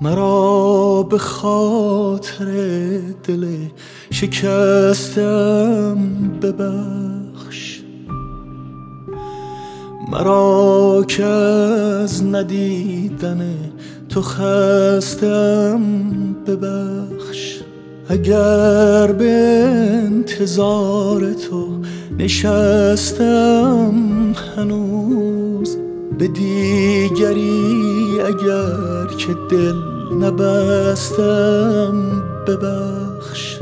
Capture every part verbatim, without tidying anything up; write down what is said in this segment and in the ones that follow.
مرا به خاطر دل شکستم ببخش، مرا که از ندیدن تو خستم ببخش. اگر به انتظار تو نشستم هنوز، به دیگری اگر که دل نبستم ببخش.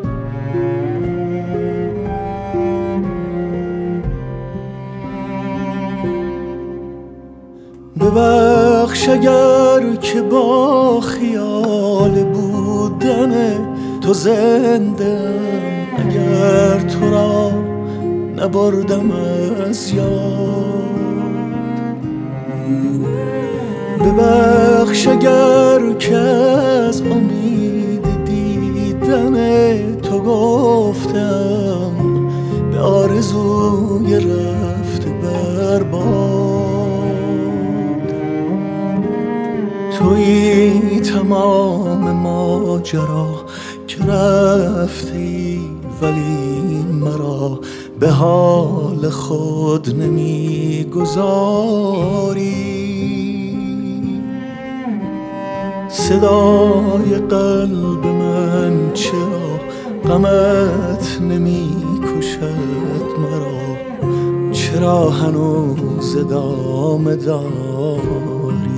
ببخش اگر که با خیال بودن تو زندم، اگر تو را نبردم از یاد. ببخش اگر که از امید دیدن تو گفتم به آرزوی رفت برباد. تویی تمام ماجرا که رفتی، ولی مرا به حال خود نمیگذاری. صدای قلب من چرا غمت نمی کشد مرا؟ چرا هنوز ادامه داری؟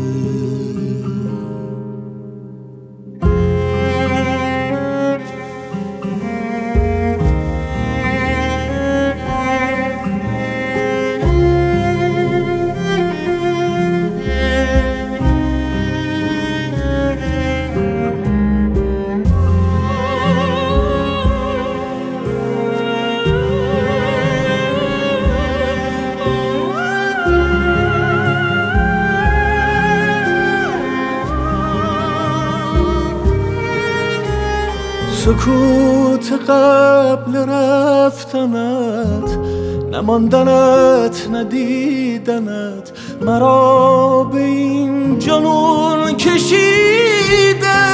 سکوت قبل رفتنت، نماندنت ندیدنت، مرا به این جنون کشیده.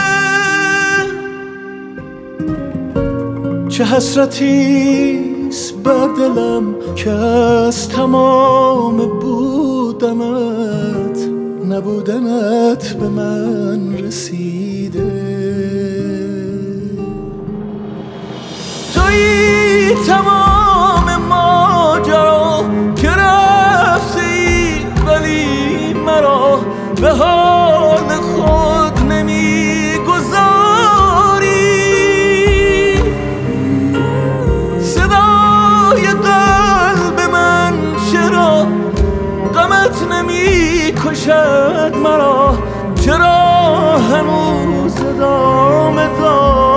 چه حسرتیست بر دلم که از تمام بودنت، نبودنت به من رسیده. تویی تمام ماجرا که رفتی، ولی مرا به حال خود نمیگذاری. صدای قلب من چرا غمت نمیکشد مرا؟ چرا هنوز ادامه داری؟